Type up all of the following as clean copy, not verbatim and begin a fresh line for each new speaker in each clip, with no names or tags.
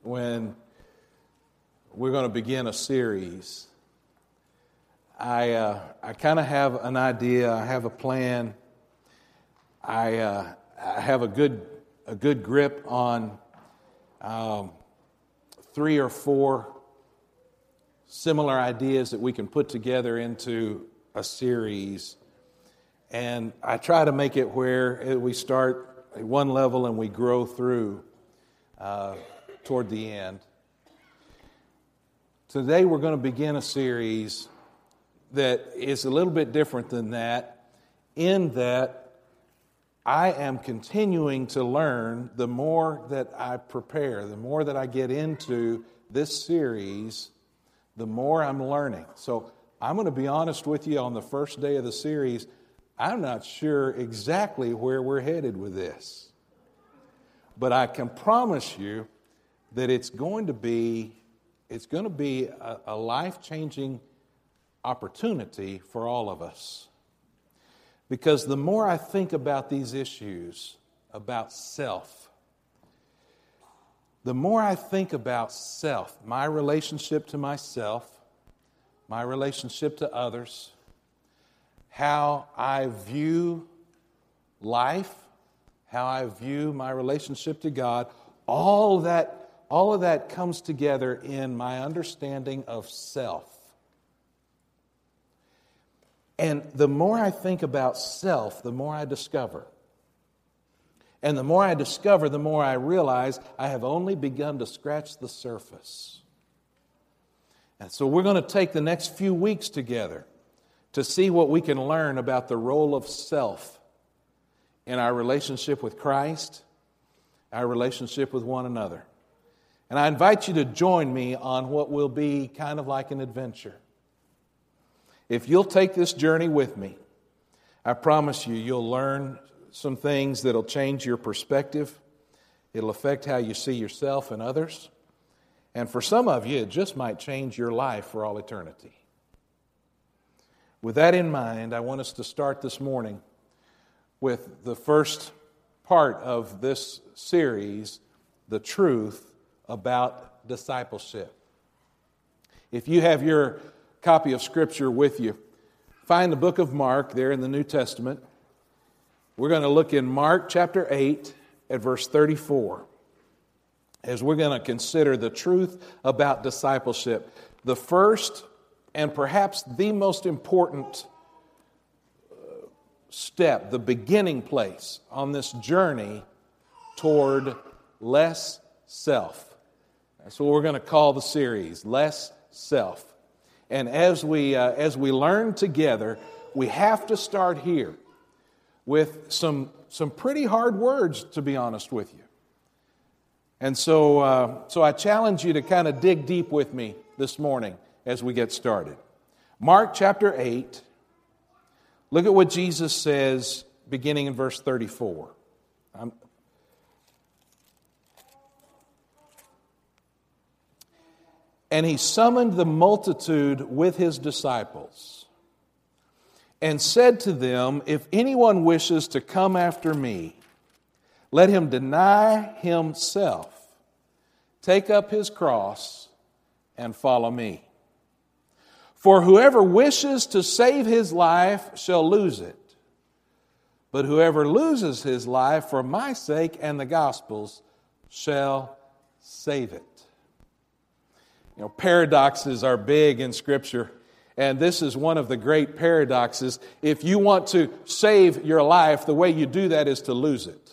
when we're going to begin a series. I kind of have an idea. I have a plan. I have a good grip on 3 or 4 similar ideas that we can put together into a series. And I try to make it where we start at one level and we grow through toward the end. Today we're going to begin a series that is a little bit different than that, in that I am continuing to learn the more that I prepare, the more that I get into this series, the more I'm learning. So I'm going to be honest with you, on the first day of the series, I'm not sure exactly where we're headed with this. But I can promise you that it's going to be a life-changing opportunity for all of us. Because the more I think about these issues, about self, the more I think about self, my relationship to myself, my relationship to others, how I view life, how I view my relationship to God, all of that comes together in my understanding of self. And the more I think about self, the more I discover. And the more I discover, the more I realize I have only begun to scratch the surface. And so we're going to take the next few weeks together to see what we can learn about the role of self in our relationship with Christ, our relationship with one another. And I invite you to join me on what will be kind of like an adventure. If you'll take this journey with me, I promise you'll learn some things that'll change your perspective. It'll affect how you see yourself and others. And for some of you, it just might change your life for all eternity. With that in mind, I want us to start this morning with the first part of this series, the truth about discipleship. If you have your copy of Scripture with you, find the book of Mark there in the New Testament. We're going to look in Mark chapter 8 at verse 34 as we're going to consider the truth about discipleship. The first and perhaps the most important step, the beginning place on this journey toward less self. That's what we're going to call the series, Less Self. And as we learn together, we have to start here with some pretty hard words, to be honest with you. And so I challenge you to kind of dig deep with me this morning as we get started. Mark chapter 8, look at what Jesus says beginning in verse 34. And he summoned the multitude with his disciples and said to them, "If anyone wishes to come after me, let him deny himself, take up his cross, and follow me. For whoever wishes to save his life shall lose it. But whoever loses his life for my sake and the gospel's shall save it." You know, paradoxes are big in Scripture, and this is one of the great paradoxes. If you want to save your life, the way you do that is to lose it.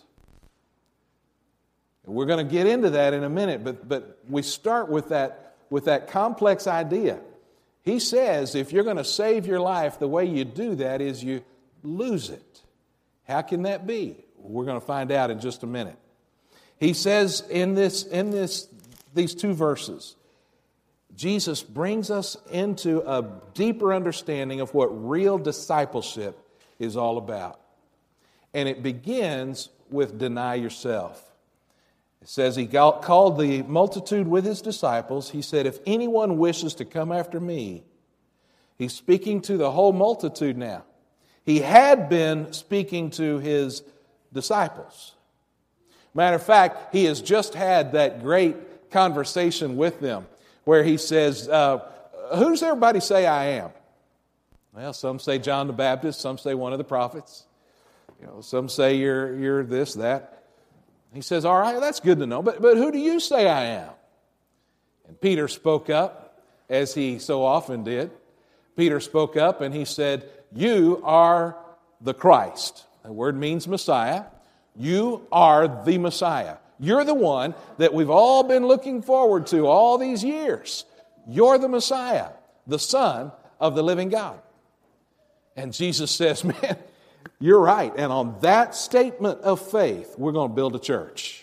We're going to get into that in a minute, but we start with that complex idea. He says if you're going to save your life, the way you do that is you lose it. How can that be? We're going to find out in just a minute. He says in these 2 verses, Jesus brings us into a deeper understanding of what real discipleship is all about. And it begins with deny yourself. It says he called the multitude with his disciples. He said, "If anyone wishes to come after me," he's speaking to the whole multitude now. He had been speaking to his disciples. Matter of fact, he has just had that great conversation with them where he says, who does everybody say I am? Well, some say John the Baptist, some say one of the prophets. Some say you're this, that. He says, all right, that's good to know, but who do you say I am? And Peter spoke up, as he so often did. Peter spoke up and he said, you are the Christ. The word means Messiah. You are the Messiah. You're the one that we've all been looking forward to all these years. You're the Messiah, the Son of the living God. And Jesus says, man, you're right. And on that statement of faith, we're going to build a church.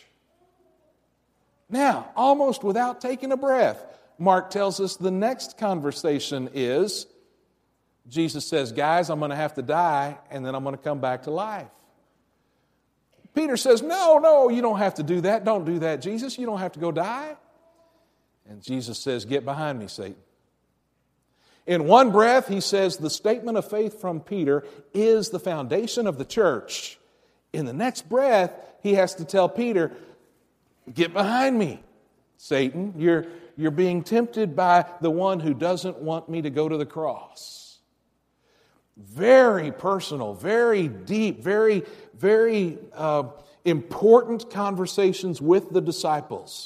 Now, almost without taking a breath, Mark tells us the next conversation is, Jesus says, guys, I'm going to have to die, and then I'm going to come back to life. Peter says, no, you don't have to do that. Don't do that, Jesus. You don't have to go die. And Jesus says, get behind me, Satan. In one breath, he says the statement of faith from Peter is the foundation of the church. In the next breath, he has to tell Peter, get behind me, Satan. You're being tempted by the one who doesn't want me to go to the cross. Very personal, very deep, very, very important conversations with the disciples.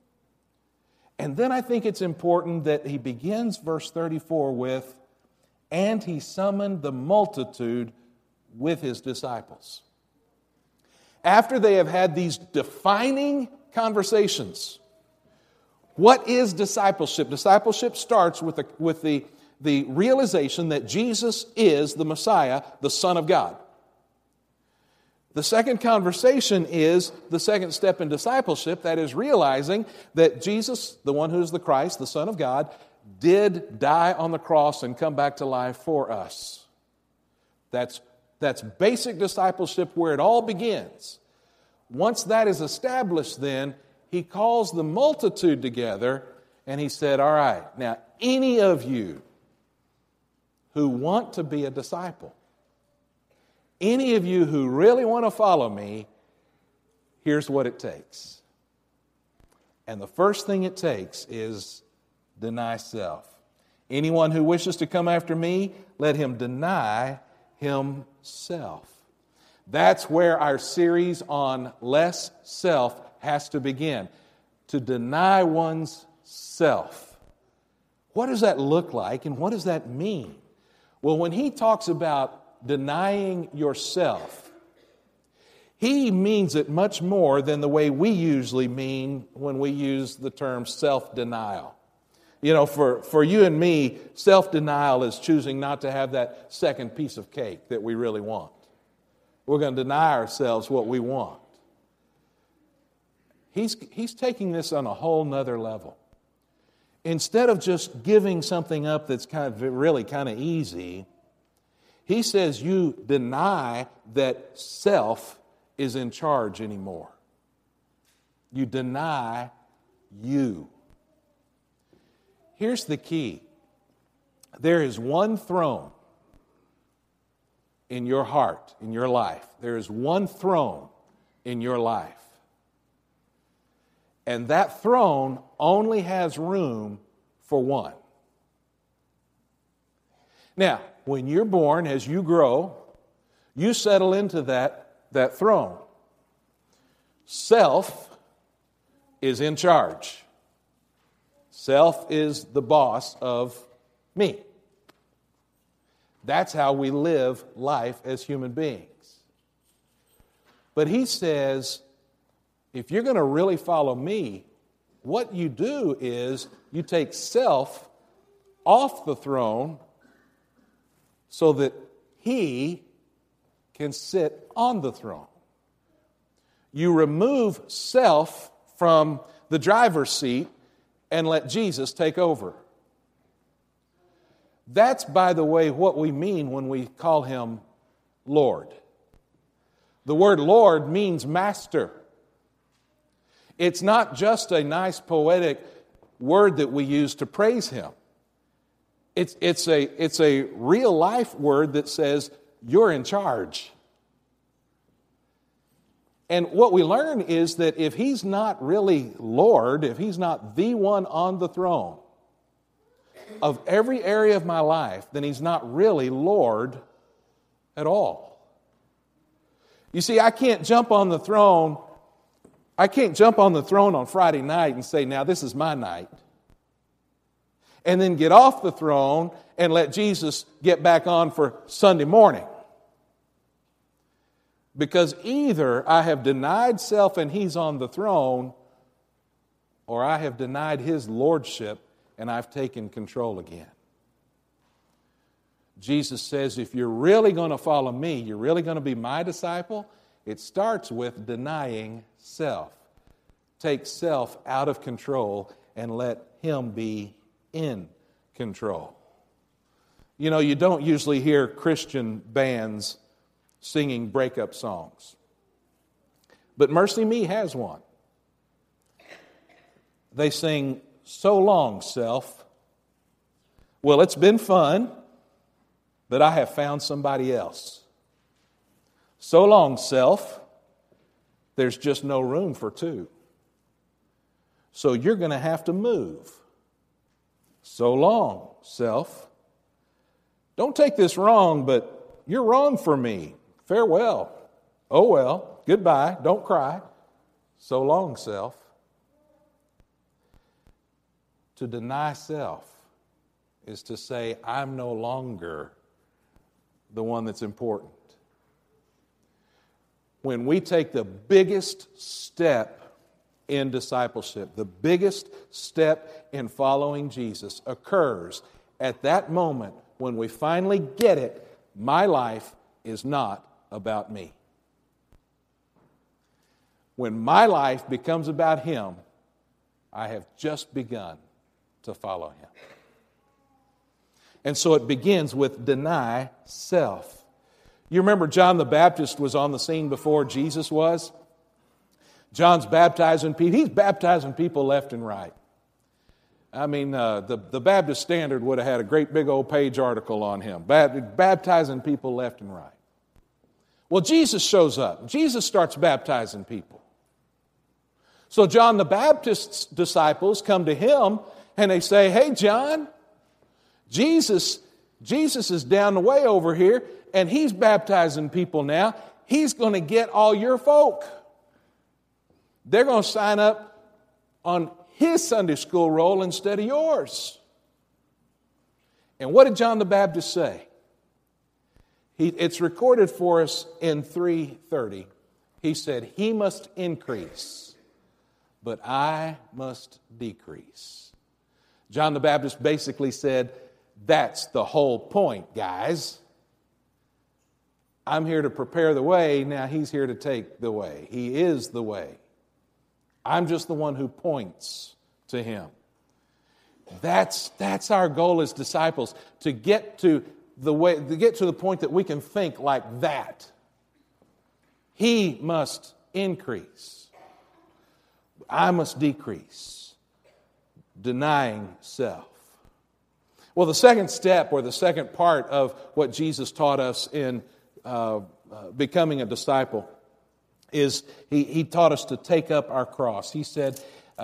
And then I think it's important that he begins verse 34 with, and he summoned the multitude with his disciples. After they have had these defining conversations, what is discipleship? Discipleship starts with the realization that Jesus is the Messiah, the Son of God. The second conversation is the second step in discipleship, that is realizing that Jesus, the one who is the Christ, the Son of God, did die on the cross and come back to life for us. That's basic discipleship where it all begins. Once that is established, then, he calls the multitude together and he said, all right, now any of you who want to be a disciple, any of you who really want to follow me, here's what it takes. And the first thing it takes is deny self. Anyone who wishes to come after me, let him deny himself. That's where our series on less self has to begin. To deny one's self. What does that look like and what does that mean? Well, when he talks about denying yourself, he means it much more than the way we usually mean when we use the term self-denial. For you and me, self-denial is choosing not to have that second piece of cake that we really want. We're going to deny ourselves what we want. He's taking this on a whole nother level. Instead of just giving something up that's kind of easy, he says you deny that self is in charge anymore. You deny you. Here's the key. There is one throne in your heart, in your life. There is one throne in your life. And that throne only has room for one. Now, when you're born, as you grow, you settle into that throne. Self is in charge. Self is the boss of me. That's how we live life as human beings. But he says, if you're going to really follow me, what you do is you take self off the throne so that he can sit on the throne. You remove self from the driver's seat and let Jesus take over. That's, by the way, what we mean when we call him Lord. The word Lord means master. It's not just a nice poetic word that we use to praise him. It's a real life word that says you're in charge. And what we learn is that if He's not really Lord, if He's not the one on the throne of every area of my life, then He's not really Lord at all. You see, I can't jump on the throne on Friday night and say, now this is my night. And then get off the throne and let Jesus get back on for Sunday morning. Because either I have denied self and He's on the throne, or I have denied His lordship and I've taken control again. Jesus says, if you're really going to follow me, you're really going to be my disciple, it starts with denying self. Take self out of control and let Him be in control. You know, you don't usually hear Christian bands singing breakup songs. But Mercy Me has one. They sing, "So long, self. Well, it's been fun, but I have found somebody else. So long, self. There's just no room for two. So you're going to have to move. So long, self. Don't take this wrong, but you're wrong for me. Farewell. Oh well, goodbye, don't cry. So long, self." To deny self is to say, I'm no longer the one that's important. When we take the biggest step in discipleship, the biggest step in following Jesus occurs at that moment when we finally get it, my life is not about me. When my life becomes about Him, I have just begun to follow Him. And so it begins with deny self. You remember John the Baptist was on the scene before Jesus was? John's baptizing people. He's baptizing people left and right. I mean, the Baptist Standard would have had a great big old page article on him, baptizing people left and right. Well, Jesus shows up. Jesus starts baptizing people. So John the Baptist's disciples come to him and they say, "Hey, John, Jesus is down the way over here and He's baptizing people now. He's going to get all your folk. They're going to sign up on His Sunday school roll instead of yours." And what did John the Baptist say? It's recorded for us in 3:30. He said, "He must increase, but I must decrease." John the Baptist basically said, that's the whole point, guys. I'm here to prepare the way, now He's here to take the way. He is the way. I'm just the one who points to Him. That's our goal as disciples, to get to the point that we can think like that. He must increase. I must decrease. Denying self. Well, the second step, or the second part of what Jesus taught us in becoming a disciple, is He taught us to take up our cross. He said,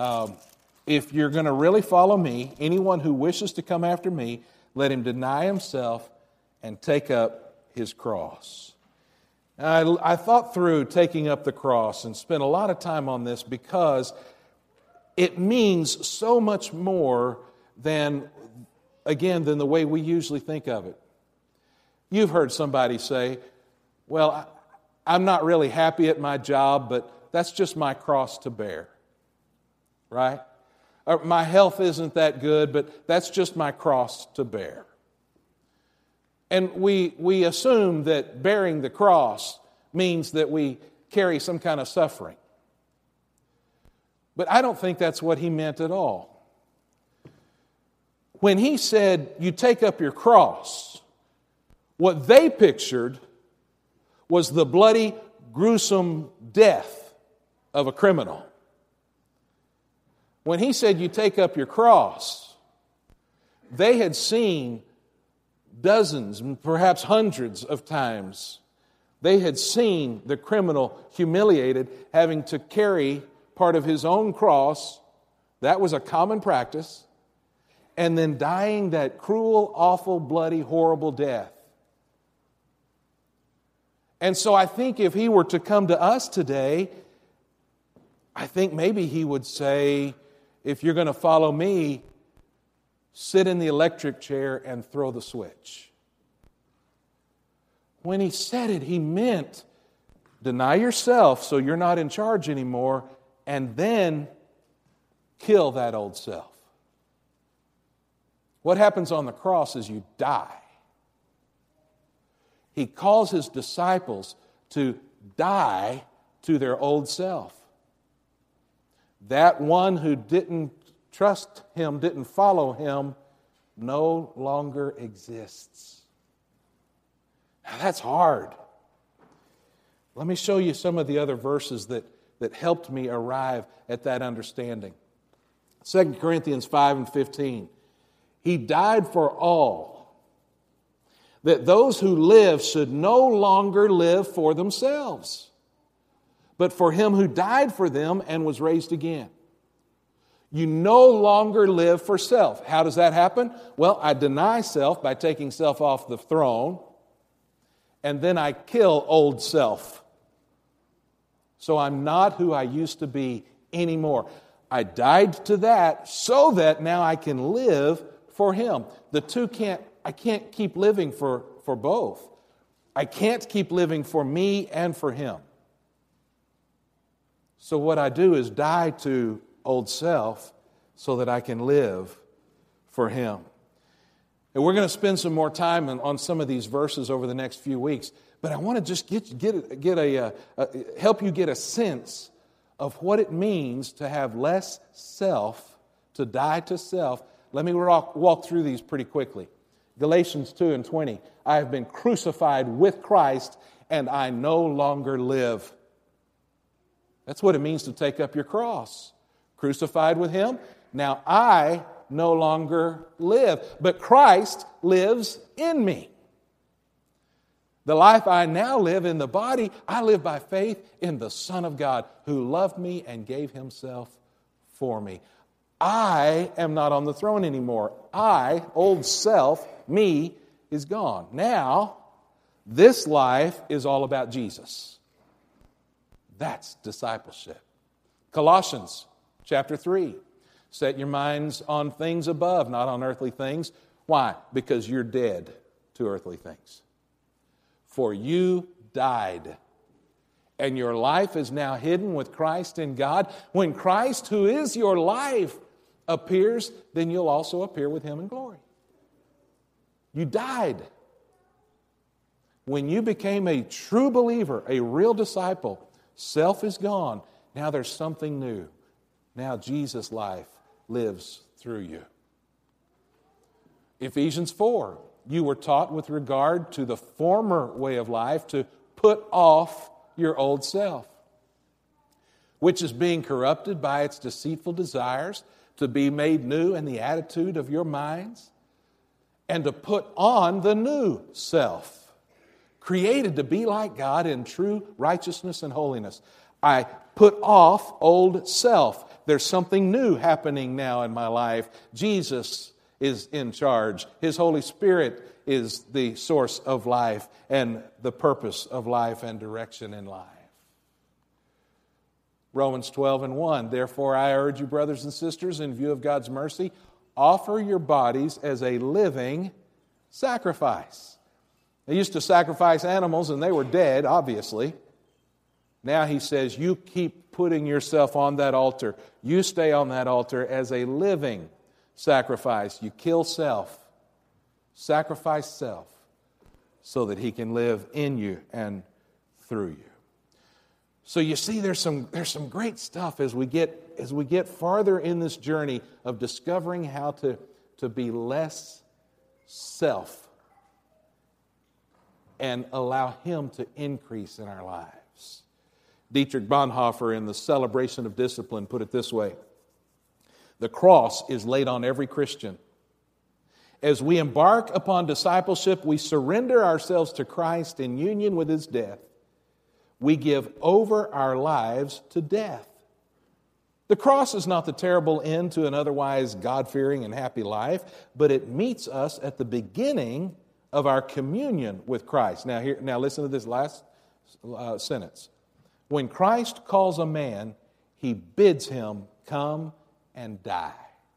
if you're going to really follow me, anyone who wishes to come after me, let him deny himself and take up his cross. I thought through taking up the cross and spent a lot of time on this because it means so much more than the way we usually think of it. You've heard somebody say, "Well, I'm not really happy at my job, but that's just my cross to bear." Right? Or, "My health isn't that good, but that's just my cross to bear." And we assume that bearing the cross means that we carry some kind of suffering. But I don't think that's what He meant at all. When He said, you take up your cross, what they pictured was the bloody, gruesome death of a criminal. When He said, you take up your cross, they had seen dozens, perhaps hundreds of times They had seen the criminal humiliated, having to carry part of his own cross. That was a common practice. And then dying that cruel, awful, bloody, horrible death. And so I think if he were to come to us today, I think maybe he would say, if you're going to follow me, sit in the electric chair and throw the switch. When he said it, he meant deny yourself so you're not in charge anymore, and then kill that old self. What happens on the cross is you die. He calls his disciples to die to their old self. That one who didn't trust him, didn't follow him, no longer exists. Now, that's hard. Let me show you some of the other verses that helped me arrive at that understanding. 2 Corinthians 5:15. He died for all, that those who live should no longer live for themselves, but for him who died for them and was raised again. You no longer live for self. How does that happen? Well, I deny self by taking self off the throne, and then I kill old self. So I'm not who I used to be anymore. I died to that so that now I can live for him. I can't keep living for both. I can't keep living for me and for him. So what I do is die to old self so that I can live for him. And we're going to spend some more time on some of these verses over the next few weeks. But I want to just help you get a sense of what it means to have less self, to die to self. Let me walk through these pretty quickly. Galatians 2:20. I have been crucified with Christ, and I no longer live. That's what it means to take up your cross. Crucified with him. Now I no longer live, but Christ lives in me. The life I now live in the body, I live by faith in the Son of God who loved me and gave himself for me. I am not on the throne anymore. Old self, me, is gone. Now, this life is all about Jesus. That's discipleship. Colossians chapter 3. Set your minds on things above, not on earthly things. Why? Because you're dead to earthly things. For you died, and your life is now hidden with Christ in God. When Christ, who is your life, appears, then you'll also appear with him in glory. You died. When you became a true believer, a real disciple, self is gone. Now there's something new. Now Jesus' life lives through you. Ephesians 4. You were taught with regard to the former way of life to put off your old self, which is being corrupted by its deceitful desires, to be made new in the attitude of your minds, and to put on the new self, created to be like God in true righteousness and holiness. I put off old self. There's something new happening now in my life. Jesus is in charge. His Holy Spirit is the source of life and the purpose of life and direction in life. Romans 12:1. Therefore, I urge you, brothers and sisters, in view of God's mercy, offer your bodies as a living sacrifice. They used to sacrifice animals and they were dead, obviously. Now he says, you keep putting yourself on that altar. You stay on that altar as a living sacrifice. You kill self. Sacrifice self so that he can live in you and through you. So you see, there's some great stuff as we get farther in this journey of discovering how to be less self and allow him to increase in our lives. Dietrich Bonhoeffer in The Celebration of Discipline put it this way: the cross is laid on every Christian. As we embark upon discipleship, we surrender ourselves to Christ in union with his death. We give over our lives to death. The cross is not the terrible end to an otherwise God-fearing and happy life, but it meets us at the beginning of our communion with Christ. Now listen to this last sentence. When Christ calls a man, he bids him come and die.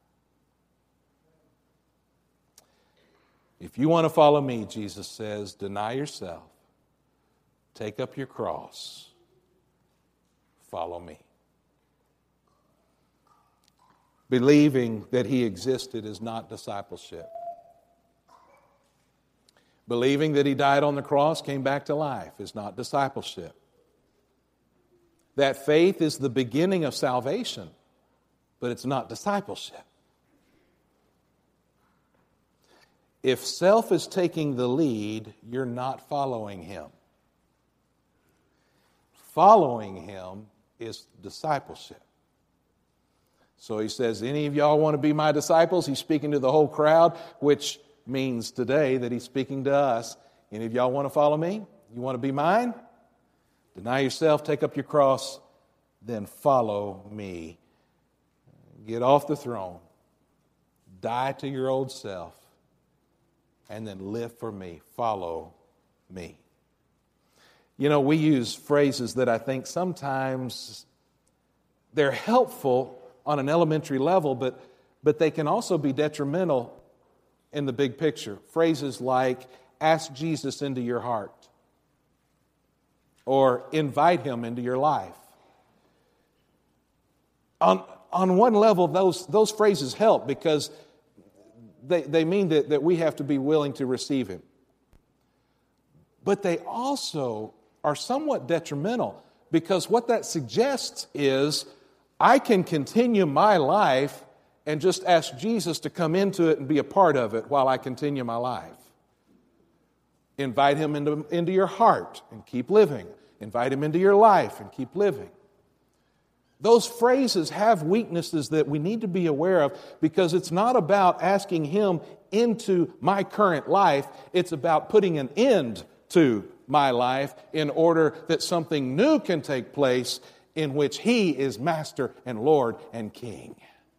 If you want to follow me, Jesus says, deny yourself, take up your cross, follow me. Believing that he existed is not discipleship. Believing that he died on the cross, came back to life, is not discipleship. That faith is the beginning of salvation, but it's not discipleship. If self is taking the lead, you're not following him. Following him is discipleship. So he says, any of y'all want to be my disciples? He's speaking to the whole crowd, which means today that he's speaking to us. Any of y'all want to follow me? You want to be mine? Deny yourself, take up your cross, then follow me. Get off the throne. Die to your old self. And then live for me. Follow me. You know, we use phrases that I think sometimes they're helpful on an elementary level, but they can also be detrimental in the big picture. Phrases like, ask Jesus into your heart, or invite him into your life. On one level, those phrases help because they mean that we have to be willing to receive him. But they also are somewhat detrimental because what that suggests is I can continue my life and just ask Jesus to come into it and be a part of it while I continue my life. Invite him into your heart and keep living. Invite him into your life and keep living. Those phrases have weaknesses that we need to be aware of because it's not about asking him into my current life. It's about putting an end to my life in order that something new can take place in which he is master and Lord and King.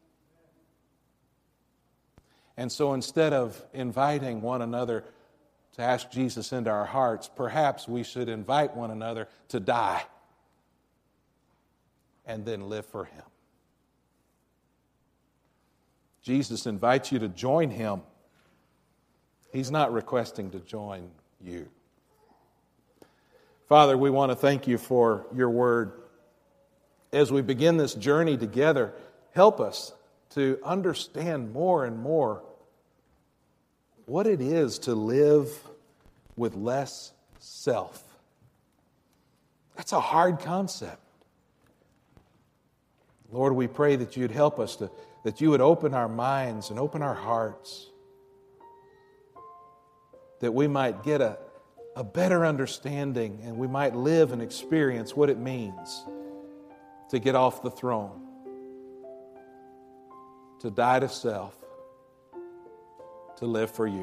And so instead of inviting one another to ask Jesus into our hearts, perhaps we should invite one another to die and then live for him. Jesus invites you to join him. He's not requesting to join you. Father, we want to thank you for your word. As we begin this journey together, help us to understand more and more what it is to live with less self. That's a hard concept. Lord, we pray that you'd help us, that you would open our minds and open our hearts, that we might get a better understanding and we might live and experience what it means to get off the throne, to die to self, to live for you.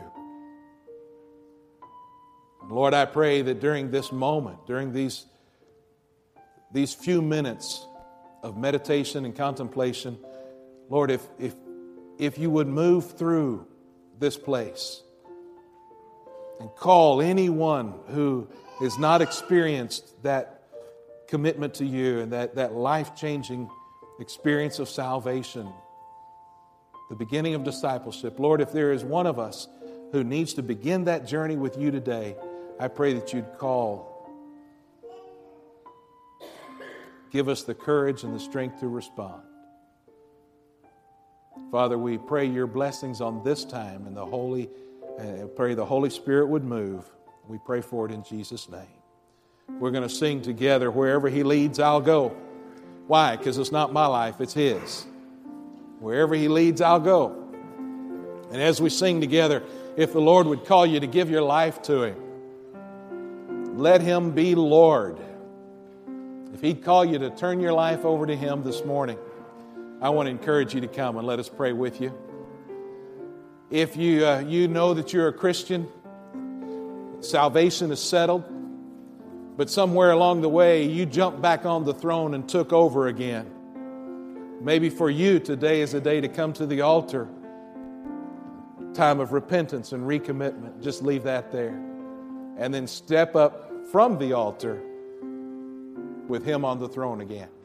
Lord, I pray that during this moment, during these few minutes of meditation and contemplation, Lord, if you would move through this place and call anyone who has not experienced that commitment to you and that life-changing experience of salvation, the beginning of discipleship. Lord, if there is one of us who needs to begin that journey with you today, I pray that you'd call. Give us the courage and the strength to respond. Father, we pray your blessings on this time and pray the Holy Spirit would move. We pray for it in Jesus' name. We're going to sing together, wherever he leads, I'll go. Why? Because it's not my life, it's his. Wherever he leads, I'll go. And as we sing together, if the Lord would call you to give your life to him, let him be Lord. If he'd call you to turn your life over to him this morning, I want to encourage you to come and let us pray with you. If you know that you're a Christian, salvation is settled, But somewhere along the way, you jumped back on the throne and took over again. Maybe for you, today is a day to come to the altar. Time of repentance and recommitment. Just leave that there. And then step up from the altar with Him on the throne again.